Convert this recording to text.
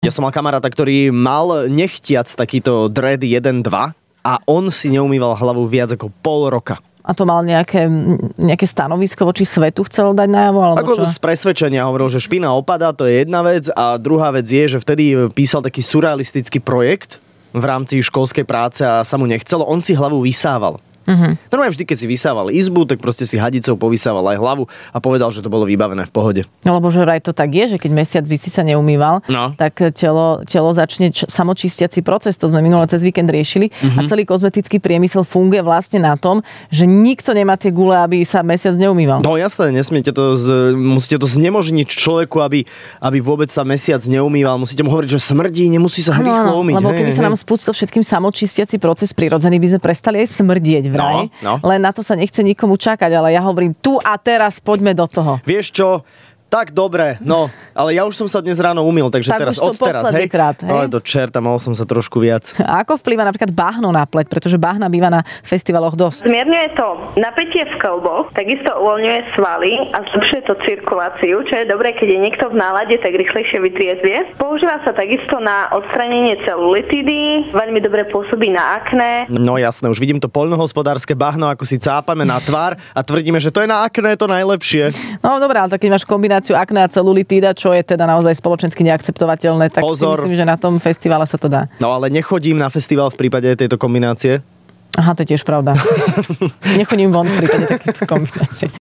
Ja som mal kamaráta, ktorý mal nechtiac takýto dread 1-2 a on si neumýval hlavu viac ako pol roka. A to mal nejaké stanovisko voči svetu chcel dať najavo? Alebo ako čo? z presvedčenia hovoril, že špina opadá, to je jedna vec a druhá vec je, že vtedy písal taký surrealistický projekt v rámci školskej práce a sa mu nechcelo. On si hlavu vysával. Normálne vždy, keď si vysával izbu, tak proste si hadicou povysával aj hlavu a povedal, že to bolo vybavené v pohode. No lebo že vraj to tak je, že keď mesiac by si sa neumýval, tak telo začne samočistiaci proces. To sme minulé cez víkend riešili a celý kozmetický priemysel funguje vlastne na tom, že nikto nemá tie gule, aby sa mesiac neumýval. No jasné, musíte to znemožniť človeku, aby vôbec sa mesiac neumýval. Musíte mu hovoriť, že smrdí, nemusí sa rýchlo umyť. Lebo keby sa nám spustil všetkým samočistiaci proces prirodzený, by sme prestali aj smrdieť vraj. Len na to sa nechce nikomu čakať, ale ja hovorím tu a teraz poďme do toho. Vieš čo? Tak dobre, no, ale ja už som sa dnes ráno umyl, takže tak teraz už to odteraz, hej? Krát, hej? Ale do čerta, mohol som sa trošku viac. A ako vplýva napríklad bahno na pleť, pretože bahna býva na festivaloch dosť? Zmierňuje to napätie v kĺboch, takisto uvoľňuje svaly a zlepšuje to cirkuláciu, čo je dobré, keď je niekto v nálade, tak rýchlejšie vytriezvie. Používa sa takisto na odstránenie celulitidy, veľmi dobre pôsobí na akné. No jasné, už vidím to poľnohospodárske bahno, ako si cápame na tvár a tvrdíme, že to je na akné to najlepšie. No dobré, ale tak keď máš kombináciu akné a celulitída, čo je teda naozaj spoločensky neakceptovateľné, tak Pozor. si myslím, že na tom festivale sa to dá. No ale nechodím na festival v prípade tejto kombinácie. Aha, to je tiež pravda. Nechodím von v prípade takéto kombinácie.